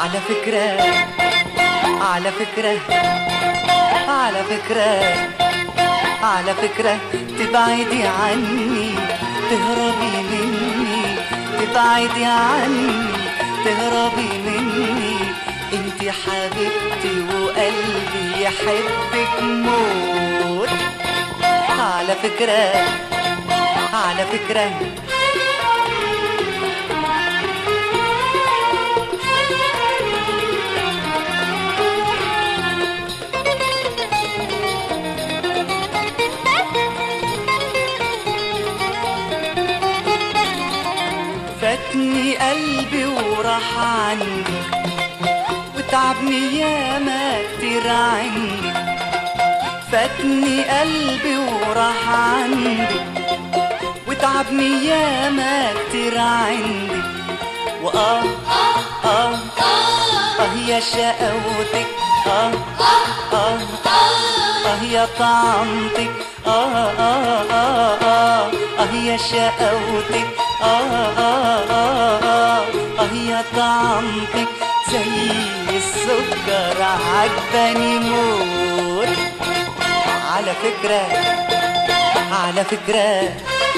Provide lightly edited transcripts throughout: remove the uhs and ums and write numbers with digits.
على فكرة على فكرة على فكرة على فكرة تبعدي عني تهربي مني، تبعدي عني تهربي مني. انتي حبيبتي وقلبي يحبك موت. على فكرة على فكرة فاتني قلبي وراح عني وتعبني ياما كتير عني. فاتني قلبي وراح عني وتعبني ياما كتير عندي. وآه آه آه يا شقاوتك، آه آه آه يا طعمتك، آه آه آه آه آه يا شقاوتك، آه آه آه آه آه يا طعمتك زي السكر عجباني موت. على فكرة على فكرة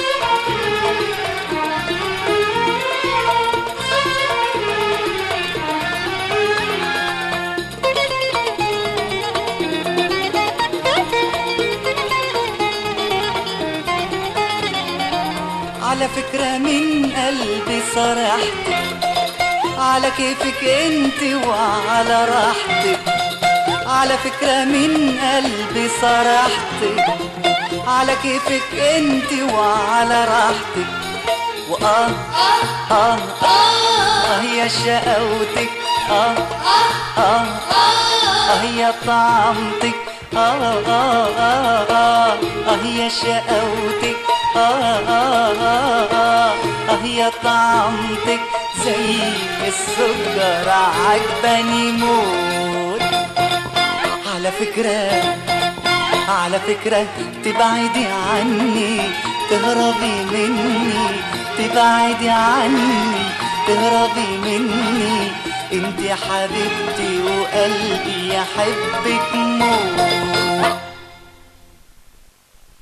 على فكرة من قلبي صرحتك على كيفك انت وعلى راحتك. على فكرة من قلبي صرحتك على كيفك انت وعلى راحتك. وآه آه آه يا شقاوتك، آه آه آه يا طعمتك، آه آه آه آه آه يا شقاوتك، آه آه آه آه آه يا طعمتك زي السكر عجباني موت. على فكرة على فكرة تبعدي عني تهربي مني، تبعدي عني تهربي مني. انتي حبيبتي وقلبي يحبك موت.